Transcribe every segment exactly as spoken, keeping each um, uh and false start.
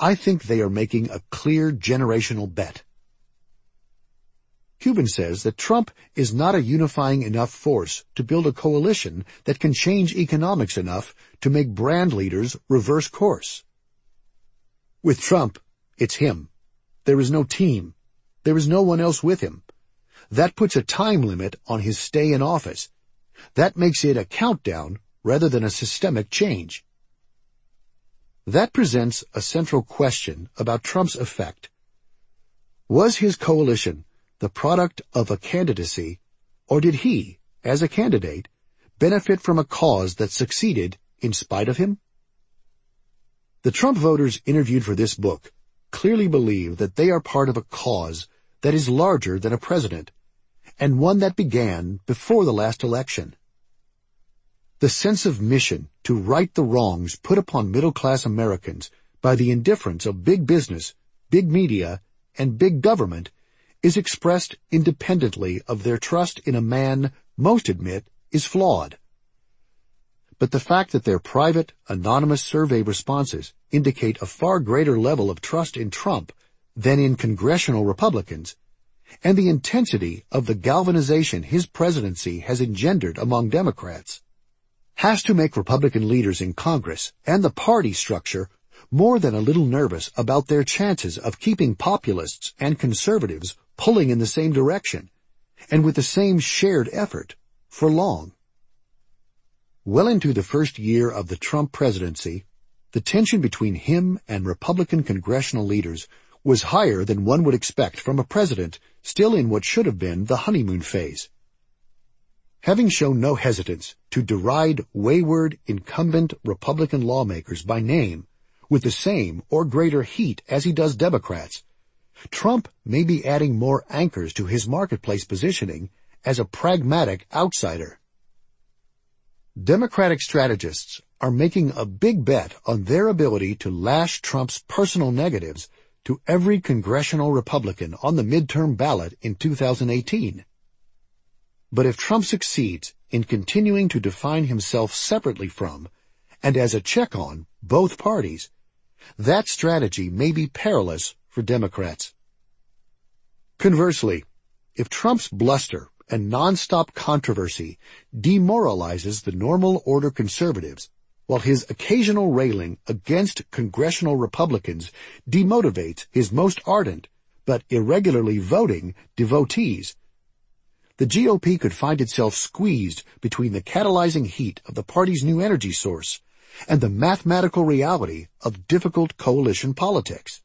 I think they are making a clear generational bet. Cuban says that Trump is not a unifying enough force to build a coalition that can change economics enough to make brand leaders reverse course. With Trump, it's him. There is no team. There is no one else with him. That puts a time limit on his stay in office. That makes it a countdown rather than a systemic change. That presents a central question about Trump's effect. Was his coalition the product of a candidacy, or did he, as a candidate, benefit from a cause that succeeded in spite of him? The Trump voters interviewed for this book clearly believe that they are part of a cause that is larger than a president, and one that began before the last election. The sense of mission to right the wrongs put upon middle-class Americans by the indifference of big business, big media, and big government is expressed independently of their trust in a man most admit is flawed. But the fact that their private, anonymous survey responses indicate a far greater level of trust in Trump than in congressional Republicans, and the intensity of the galvanization his presidency has engendered among Democrats, has to make Republican leaders in Congress and the party structure more than a little nervous about their chances of keeping populists and conservatives pulling in the same direction, and with the same shared effort, for long. Well into the first year of the Trump presidency, the tension between him and Republican congressional leaders was higher than one would expect from a president still in what should have been the honeymoon phase. Having shown no hesitance to deride wayward incumbent Republican lawmakers by name with the same or greater heat as he does Democrats, Trump may be adding more anchors to his marketplace positioning as a pragmatic outsider. Democratic strategists are making a big bet on their ability to lash Trump's personal negatives to every congressional Republican on the midterm ballot in two thousand eighteen. But if Trump succeeds in continuing to define himself separately from, and as a check on, both parties, that strategy may be perilous for Democrats. Conversely, if Trump's bluster and nonstop controversy demoralizes the normal order conservatives, while his occasional railing against congressional Republicans demotivates his most ardent but irregularly voting devotees, the G O P could find itself squeezed between the catalyzing heat of the party's new energy source and the mathematical reality of difficult coalition politics.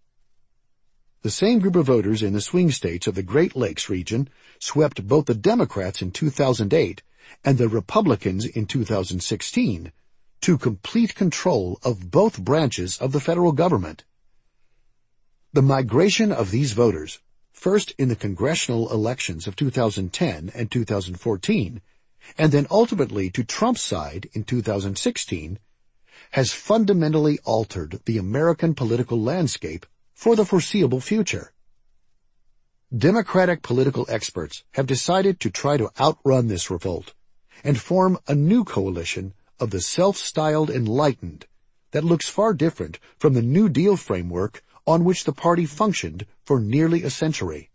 The same group of voters in the swing states of the Great Lakes region swept both the Democrats in two thousand eight and the Republicans in two thousand sixteen to complete control of both branches of the federal government. The migration of these voters, first in the congressional elections of two thousand ten and two thousand fourteen, and then ultimately to Trump's side in two thousand sixteen, has fundamentally altered the American political landscape for the foreseeable future. Democratic political experts have decided to try to outrun this revolt and form a new coalition of the self-styled enlightened that looks far different from the New Deal framework on which the party functioned for nearly a century.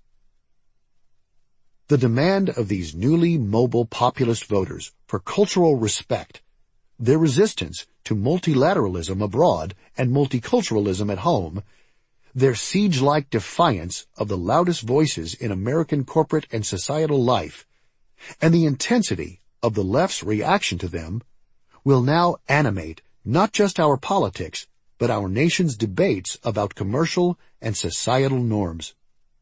The demand of these newly mobile populist voters for cultural respect, their resistance to multilateralism abroad and multiculturalism at home, their siege-like defiance of the loudest voices in American corporate and societal life, and the intensity of the left's reaction to them, will now animate not just our politics, but our nation's debates about commercial and societal norms.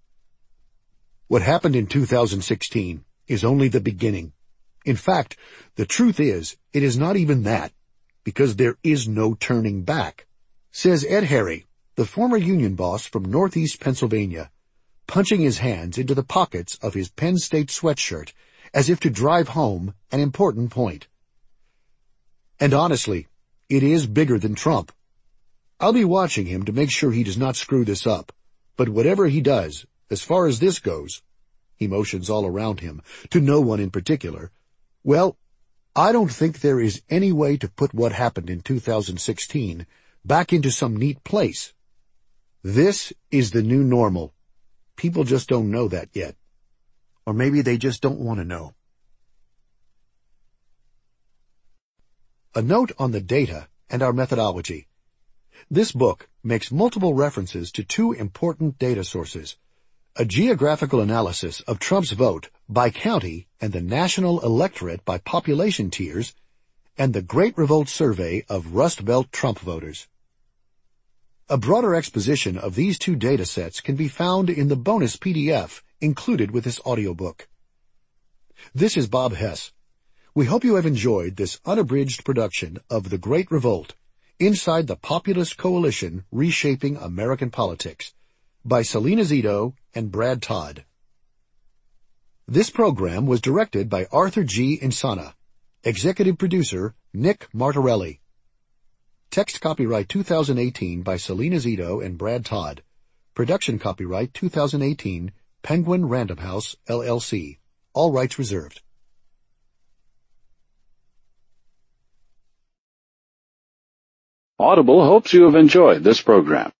What happened in two thousand sixteen is only the beginning. In fact, the truth is, it is not even that, because there is no turning back, says Ed Harry, the former union boss from Northeast Pennsylvania, punching his hands into the pockets of his Penn State sweatshirt as if to drive home an important point. And honestly, it is bigger than Trump. I'll be watching him to make sure he does not screw this up, but whatever he does, as far as this goes, he motions all around him, to no one in particular, well, I don't think there is any way to put what happened in two thousand sixteen back into some neat place This is the new normal. People just don't know that yet. Or maybe they just don't want to know. A note on the data and our methodology. This book makes multiple references to two important data sources: a geographical analysis of Trump's vote by county and the national electorate by population tiers, and the Great Revolt Survey of Rust Belt Trump voters. A broader exposition of these two data sets can be found in the bonus P D F included with this audiobook. This is Bob Hess. We hope you have enjoyed this unabridged production of The Great Revolt, Inside the Populist Coalition Reshaping American Politics, by Selena Zito and Brad Todd. This program was directed by Arthur G. Insana. Executive producer, Nick Martorelli. Text copyright two thousand eighteen by Selena Zito and Brad Todd. Production copyright two thousand eighteen, Penguin Random House, L L C. All rights reserved. Audible hopes you have enjoyed this program.